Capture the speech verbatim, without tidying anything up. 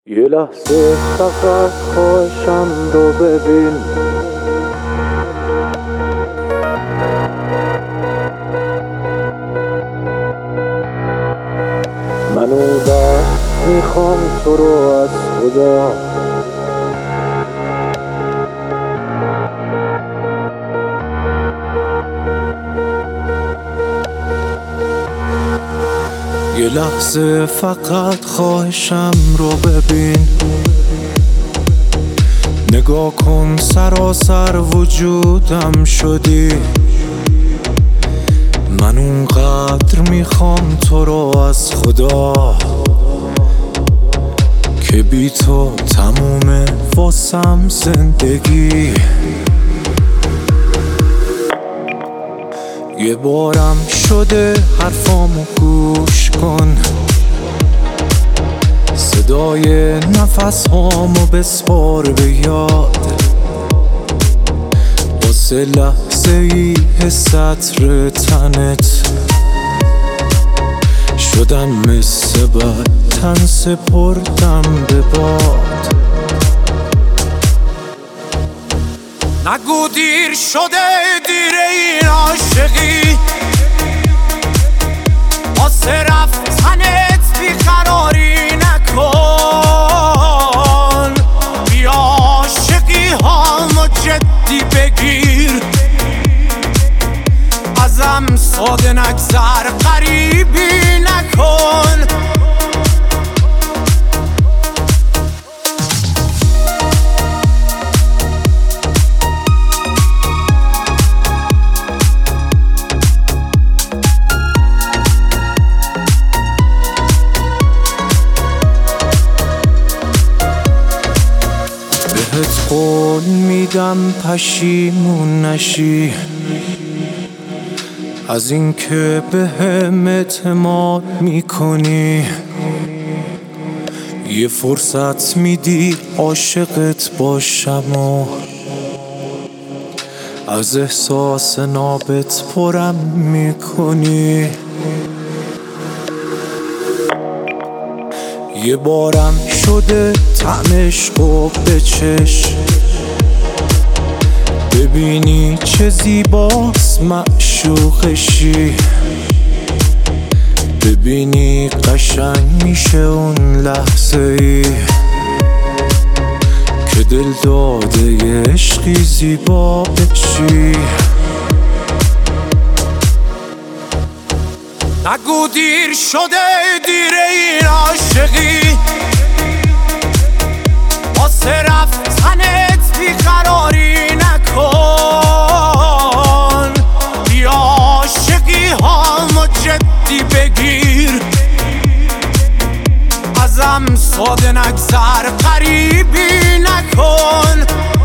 یه لحظه فقط خواهشم رو ببین، من اونقدر میخوام تو رو از خدا. یه لحظه فقط خواهشم رو ببین، نگاه کن سراسر وجودم شدی. من اونقدر میخوام تو رو از خدا که بی تو تموم واسم زندگی. یه بارم شده حرفامو گوش کن، صدای نفس هامو بسپار به یاد. واسه لحظه ای حس عطر تنت شدم مثل بد، تن سپردم به باد. نگو دیر شده، دیر این عاشقی، واسه رفتنت بیقراری نکن. بیا عاشقی هامو جدی بگیر، ازم ساده نگذر، غریبی نکن. بهت قول میدم پشیمون نشی از این که بهم اعتماد میکنی. یه فرصت میدی عاشقت باشم و از احساس نابت پرم میکنی. یه بارم شده طعمش و بچش، ببینی چه زیباست معشوقشی. ببینی قشنگ میشه اون لحظه ای که دل داده یه عشقی زیبا بشی. نگو دیر شده، دیر این عاشقی، واسه رفتنت بیقراری نکن. بیا عاشقی هامو جدی بگیر، ازم ساده نگذر، غریبی نکن.